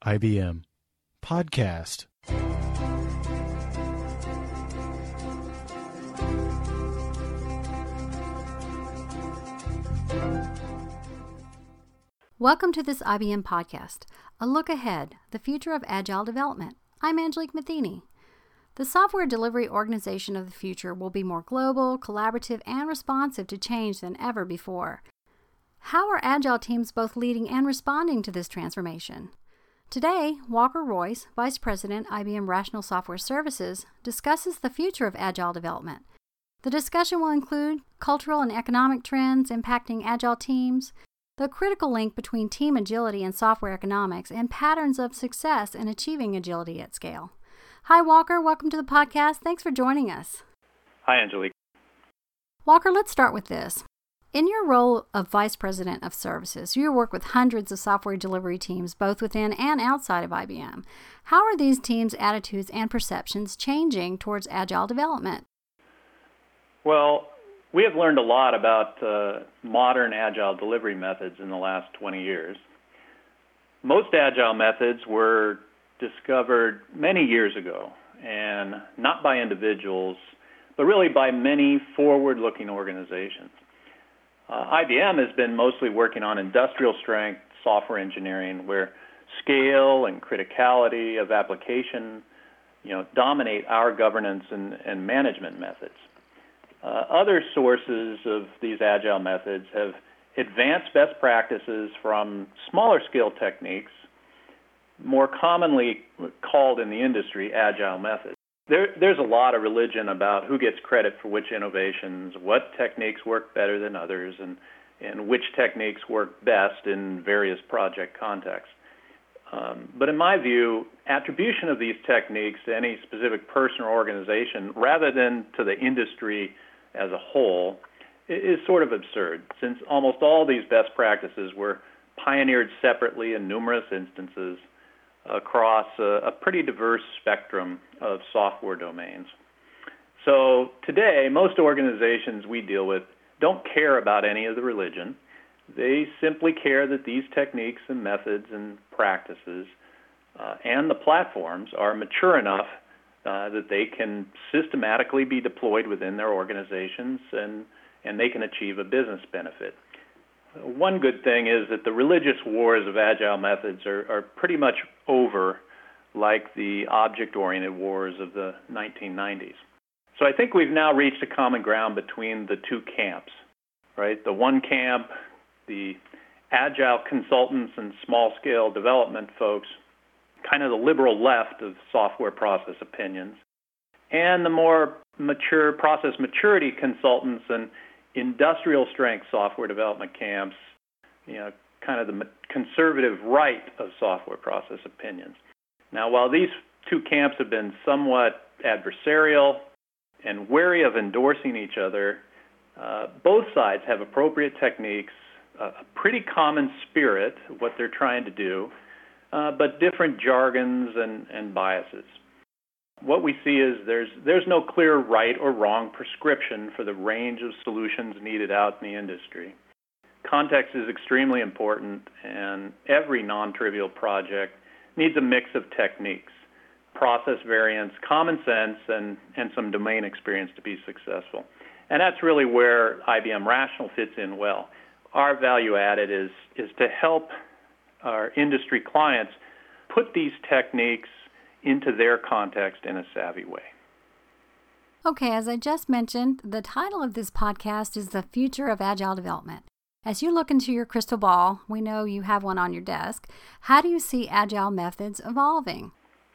IBM Podcast. Welcome to this IBM podcast, a look ahead, the future of agile development. I'm Angelique Matheny. The software delivery organization of the future will be more global, collaborative, and responsive to change than ever before. How are agile teams both leading and responding to this transformation? Today, Walker Royce, Vice President, IBM Rational Software Services, discusses the future of agile development. The discussion will include cultural and economic trends impacting agile teams, the critical link between team agility and software economics, and patterns of success in achieving agility at scale. Hi, Walker. Welcome to the podcast. Thanks for joining us. Hi, Angelique. Walker, let's start with this. In your role of Vice President of Services, you work with hundreds of software delivery teams, both within and outside of IBM. How are these teams' attitudes and perceptions changing towards agile development? Well, we have learned a lot about modern agile delivery methods in the last 20 years. Most agile methods were discovered many years ago, and not by individuals, but really by many forward-looking organizations. IBM has been mostly working on industrial strength software engineering, where scale and criticality of application, dominate our governance and management methods. Other sources of these agile methods have advanced best practices from smaller scale techniques, more commonly called in the industry agile methods. There's a lot of religion about who gets credit for which innovations, what techniques work better than others, and which techniques work best in various project contexts. But in my view, attribution of these techniques to any specific person or organization rather than to the industry as a whole is sort of absurd, since almost all these best practices were pioneered separately in numerous instances across a pretty diverse spectrum of software domains. So today, most organizations we deal with don't care about any of the religion. They simply care that these techniques and methods and practices and the platforms are mature enough that they can systematically be deployed within their organizations and they can achieve a business benefit. One good thing is that the religious wars of agile methods are pretty much over, like the object-oriented wars of the 1990s. So I think we've now reached a common ground between the two camps, right? The one camp, the agile consultants and small-scale development folks, kind of the liberal left of software process opinions, and the more mature process maturity consultants and industrial strength software development camps, kind of the conservative right of software process opinions. Now, while these two camps have been somewhat adversarial and wary of endorsing each other, both sides have appropriate techniques, a pretty common spirit of what they're trying to do, but different jargons and biases. What we see is there's no clear right or wrong prescription for the range of solutions needed out in the industry. Context is extremely important, and every non-trivial project needs a mix of techniques, process variance, common sense, and some domain experience to be successful. And that's really where IBM Rational fits in well. Our value added is to help our industry clients put these techniques into their context in a savvy way. Okay, as I just mentioned, the title of this podcast is The Future of Agile Development. As you look into your crystal ball, we know you have one on your desk, how do you see agile methods evolving?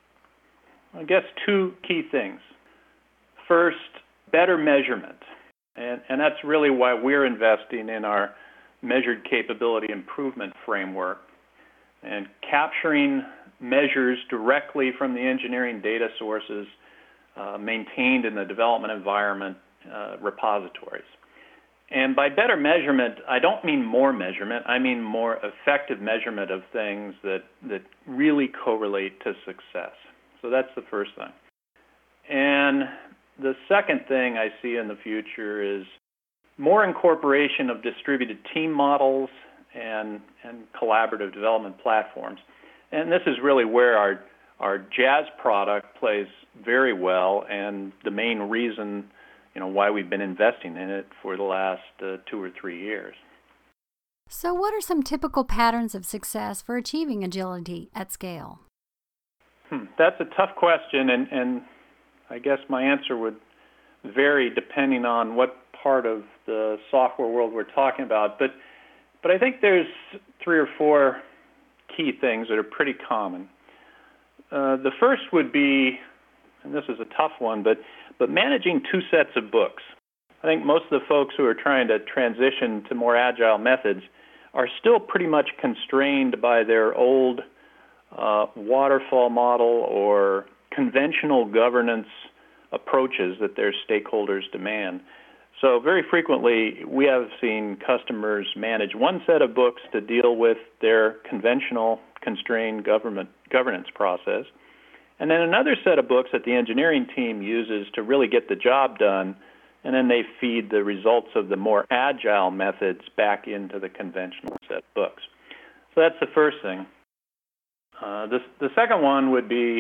I guess two key things. First, better measurement. And that's really why we're investing in our measured capability improvement framework and capturing measures directly from the engineering data sources maintained in the development environment repositories. And by better measurement, I don't mean more measurement. I mean more effective measurement of things that really correlate to success. So that's the first thing. And the second thing I see in the future is more incorporation of distributed team models and collaborative development platforms. And this is really where our Jazz product plays very well, and the main reason, why we've been investing in it for the last 2 or 3 years. So what are some typical patterns of success for achieving agility at scale? That's a tough question, and I guess my answer would vary depending on what part of the software world we're talking about. But I think there's 3 or 4 key things that are pretty common. The first would be, and this is a tough one, but managing 2 sets of books. I think most of the folks who are trying to transition to more agile methods are still pretty much constrained by their old waterfall model or conventional governance approaches that their stakeholders demand. So very frequently, we have seen customers manage one set of books to deal with their conventional constrained governance process, and then another set of books that the engineering team uses to really get the job done, and then they feed the results of the more agile methods back into the conventional set of books. So that's the first thing. The second one would be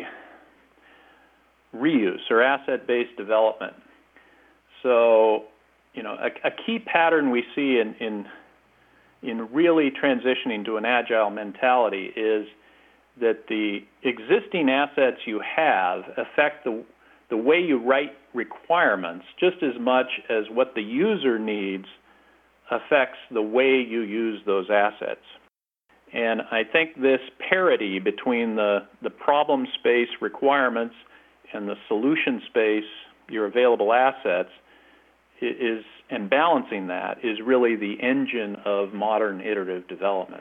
reuse or asset-based development. So, a key pattern we see in really transitioning to an agile mentality is that the existing assets you have affect the way you write requirements just as much as what the user needs affects the way you use those assets. And I think this parity between the problem space requirements and the solution space, your available assets, and balancing that is really the engine of modern iterative development.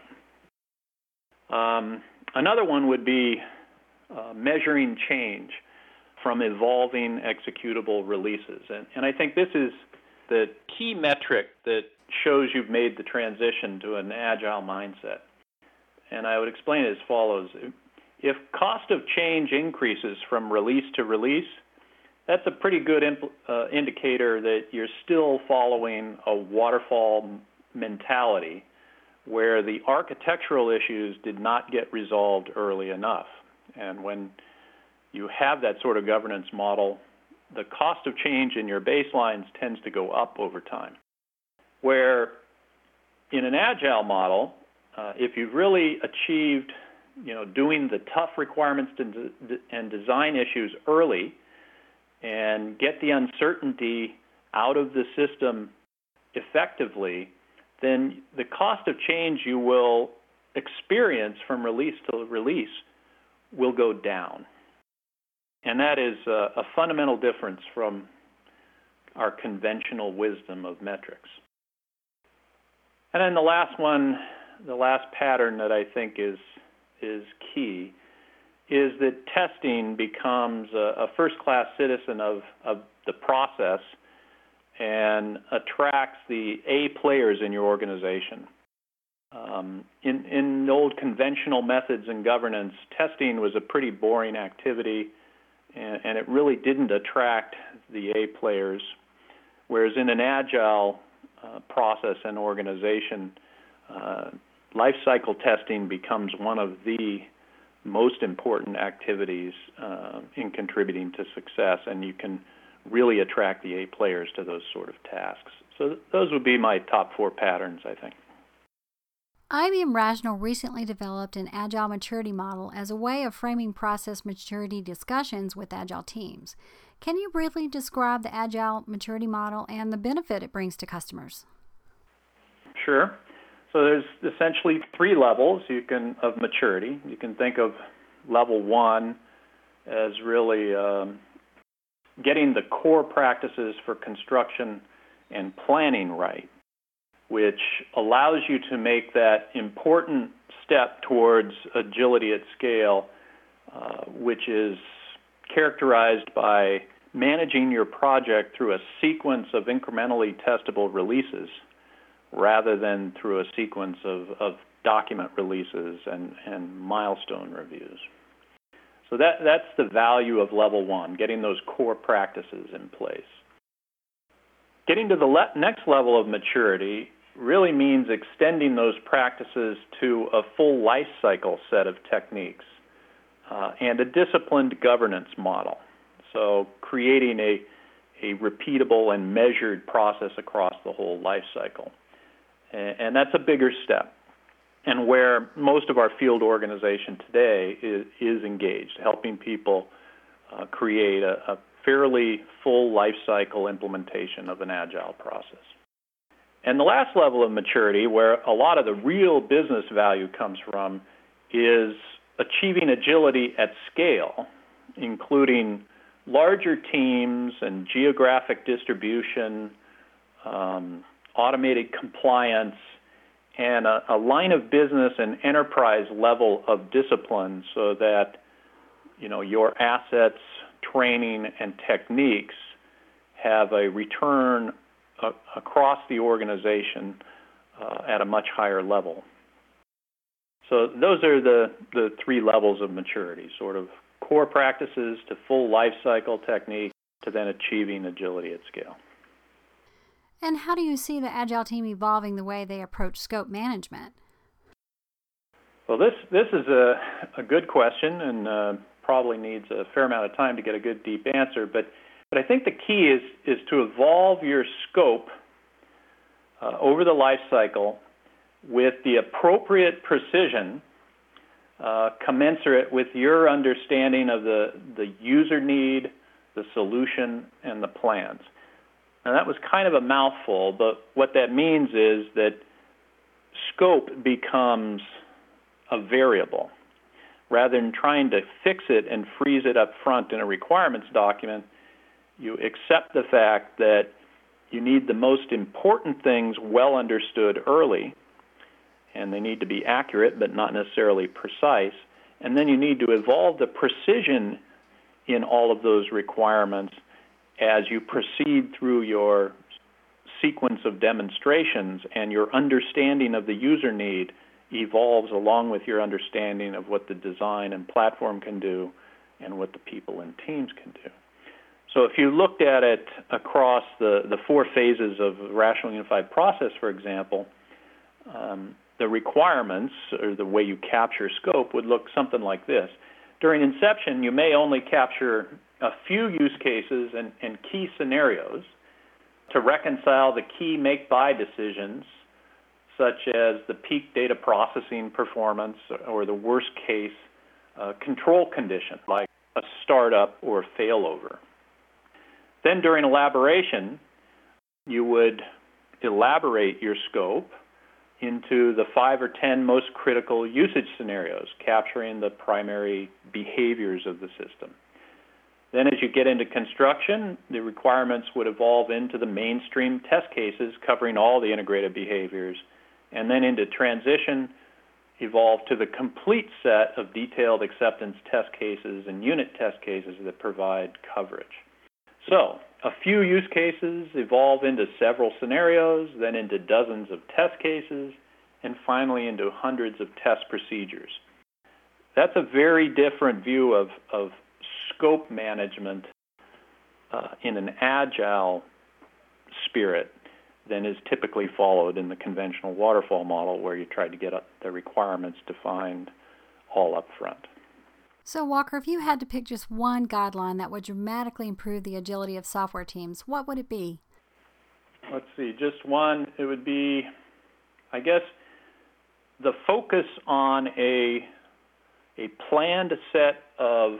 Another one would be measuring change from evolving executable releases. And I think this is the key metric that shows you've made the transition to an agile mindset. And I would explain it as follows. If cost of change increases from release to release, that's a pretty good indicator that you're still following a waterfall mentality where the architectural issues did not get resolved early enough. And when you have that sort of governance model, the cost of change in your baselines tends to go up over time. Where in an agile model, if you've really achieved, doing the tough requirements and design issues early and get the uncertainty out of the system effectively, then the cost of change you will experience from release to release will go down. And that is a fundamental difference from our conventional wisdom of metrics. And then the last pattern that I think is key is that testing becomes a first-class citizen of the process and attracts the A players in your organization. In old conventional methods and governance, testing was a pretty boring activity, and it really didn't attract the A players, whereas in an agile process and organization, life cycle testing becomes one of the most important activities in contributing to success, and you can really attract the A players to those sort of tasks. So those would be my top 4 patterns, I think. IBM Rational recently developed an Agile maturity model as a way of framing process maturity discussions with Agile teams. Can you briefly describe the Agile maturity model and the benefit it brings to customers? Sure. So there's essentially 3 levels of maturity. You can think of level 1 as really getting the core practices for construction and planning right, which allows you to make that important step towards agility at scale, which is characterized by managing your project through a sequence of incrementally testable releases rather than through a sequence of document releases and milestone reviews. So that's the value of level 1, getting those core practices in place. Getting to the next level of maturity really means extending those practices to a full life cycle set of techniques and a disciplined governance model. So creating a repeatable and measured process across the whole life cycle. And that's a bigger step, and where most of our field organization today is engaged, helping people create a fairly full life cycle implementation of an agile process. And the last level of maturity, where a lot of the real business value comes from, is achieving agility at scale, including larger teams and geographic distribution, automated compliance, and a line of business and enterprise level of discipline so that your assets, training, and techniques have a return across the organization at a much higher level. So those are the three levels of maturity, sort of core practices to full life cycle technique to then achieving agility at scale. And how do you see the Agile team evolving the way they approach scope management? Well, this is a good question and probably needs a fair amount of time to get a good deep answer, but I think the key is to evolve your scope over the life cycle with the appropriate precision commensurate with your understanding of the user need, the solution, and the plans. Now, that was kind of a mouthful, but what that means is that scope becomes a variable. Rather than trying to fix it and freeze it up front in a requirements document, you accept the fact that you need the most important things well understood early, and they need to be accurate but not necessarily precise, and then you need to evolve the precision in all of those requirements as you proceed through your sequence of demonstrations, and your understanding of the user need evolves along with your understanding of what the design and platform can do and what the people and teams can do. So if you looked at it across the four phases of Rational Unified Process, for example, the requirements, or the way you capture scope, would look something like this. During inception, you may only capture a few use cases and key scenarios to reconcile the key make-buy decisions, such as the peak data processing performance or the worst-case control condition, like a startup or failover. Then during elaboration, you would elaborate your scope into the 5 or 10 most critical usage scenarios, capturing the primary behaviors of the system. Then as you get into construction, the requirements would evolve into the mainstream test cases covering all the integrated behaviors, and then into transition, evolve to the complete set of detailed acceptance test cases and unit test cases that provide coverage. So a few use cases evolve into several scenarios, then into dozens of test cases, and finally into hundreds of test procedures. That's a very different view of scope management in an agile spirit than is typically followed in the conventional waterfall model, where you try to get the requirements defined all up front. So Walker, if you had to pick just one guideline that would dramatically improve the agility of software teams, what would it be? Let's see, just one. It would be, I guess, the focus on a planned set of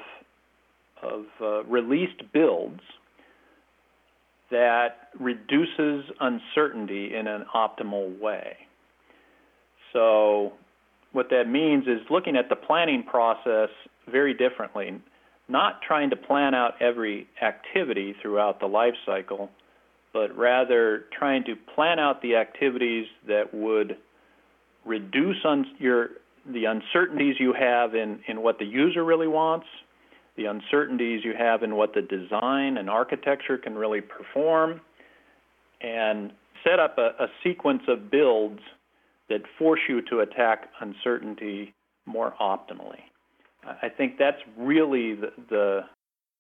released builds that reduces uncertainty in an optimal way. So what that means is looking at the planning process very differently, not trying to plan out every activity throughout the life cycle, but rather trying to plan out the activities that would reduce the uncertainties you have in what the user really wants, the uncertainties you have in what the design and architecture can really perform, and set up a sequence of builds that force you to attack uncertainty more optimally. I think that's really the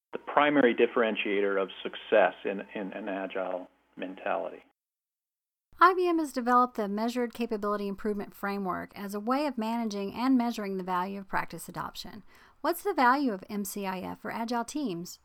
primary differentiator of success in an agile mentality. IBM has developed the Measured Capability Improvement Framework as a way of managing and measuring the value of practice adoption. What's the value of MCIF for Agile teams?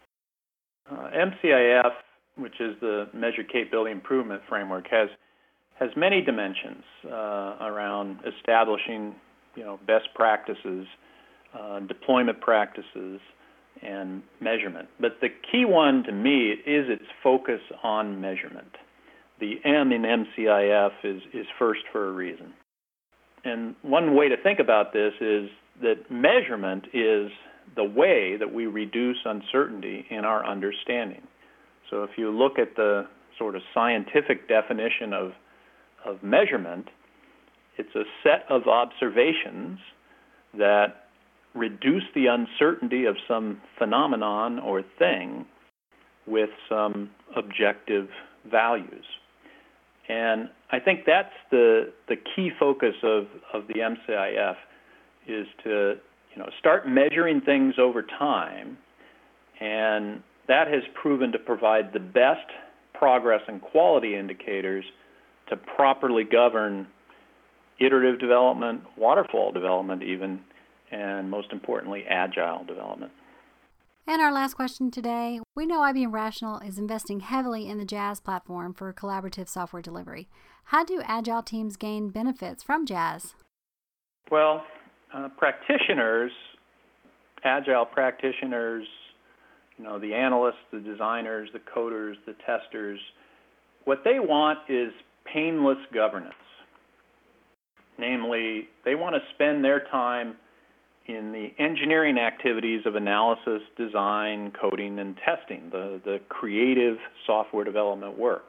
MCIF, which is the Measured Capability Improvement Framework, has many dimensions around establishing, best practices, deployment practices, and measurement. But the key one to me is its focus on measurement. The M in MCIF is first for a reason. And one way to think about this is that measurement is the way that we reduce uncertainty in our understanding. So if you look at the sort of scientific definition of measurement, it's a set of observations that reduce the uncertainty of some phenomenon or thing with some objective values. And I think that's the key focus of the MCIF is to start measuring things over time, and that has proven to provide the best progress and quality indicators to properly govern iterative development, waterfall development even, and most importantly, agile development. And our last question today, we know IBM Rational is investing heavily in the JAS platform for collaborative software delivery. How do Agile teams gain benefits from JAS? Well, practitioners, Agile practitioners, the analysts, the designers, the coders, the testers, what they want is painless governance. Namely, they want to spend their time in the engineering activities of analysis, design, coding, and testing, the creative software development work.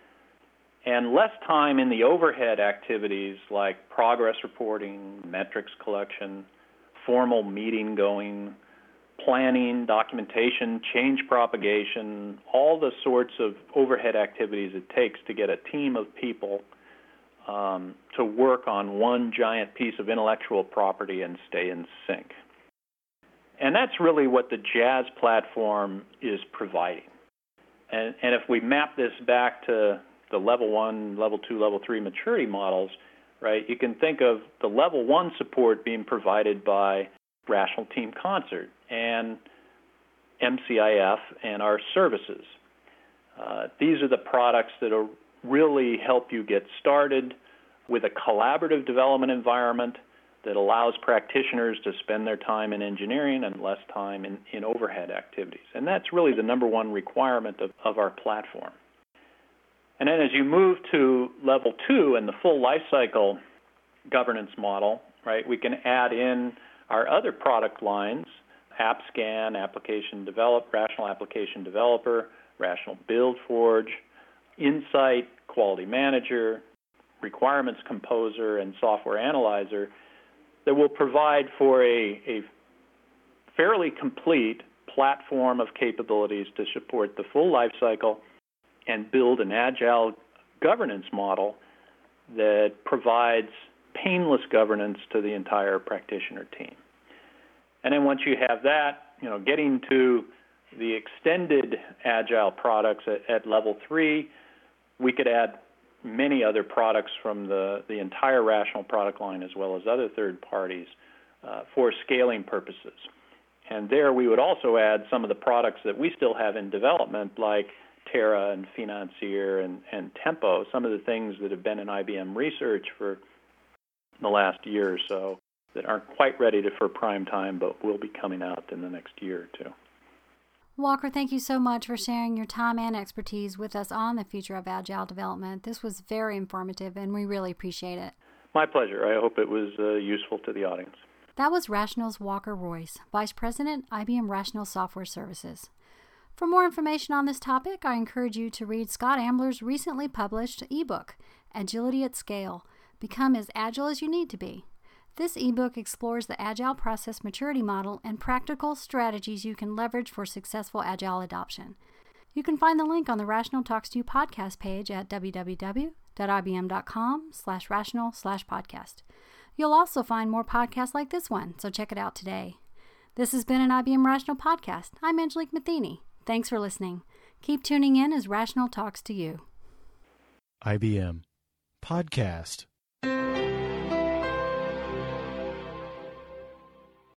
And less time in the overhead activities like progress reporting, metrics collection, formal meeting going, planning, documentation, change propagation, all the sorts of overhead activities it takes to get a team of people to work on one giant piece of intellectual property and stay in sync. And that's really what the JAS platform is providing. And if we map this back to the level 1, level 2, level 3 maturity models, right, you can think of the level 1 support being provided by Rational Team Concert and MCIF and our services. These are the products that are really help you get started with a collaborative development environment that allows practitioners to spend their time in engineering and less time in overhead activities. And that's really the number one requirement of our platform. And then as you move to level 2 and the full lifecycle governance model, right, we can add in our other product lines, AppScan, Rational Application Developer, Rational BuildForge, Insight, Quality Manager, Requirements Composer, and Software Analyzer that will provide for a fairly complete platform of capabilities to support the full life cycle and build an agile governance model that provides painless governance to the entire practitioner team. And then once you have that, getting to the extended agile products at level 3, we could add many other products from the entire Rational product line as well as other third parties for scaling purposes. And there we would also add some of the products that we still have in development like Terra and Financier and Tempo, some of the things that have been in IBM research for the last year or so that aren't quite ready for prime time but will be coming out in the next year or two. Walker, thank you so much for sharing your time and expertise with us on the future of Agile development. This was very informative, and we really appreciate it. My pleasure. I hope it was useful to the audience. That was Rational's Walker Royce, Vice President, IBM Rational Software Services. For more information on this topic, I encourage you to read Scott Ambler's recently published ebook, Agility at Scale, Become as Agile as You Need to Be. This ebook explores the Agile process maturity model and practical strategies you can leverage for successful Agile adoption. You can find the link on the Rational Talks to You podcast page at www.ibm.com/rational/podcast. You'll also find more podcasts like this one, so check it out today. This has been an IBM Rational podcast. I'm Angelique Matheny. Thanks for listening. Keep tuning in as Rational talks to you. IBM Podcast.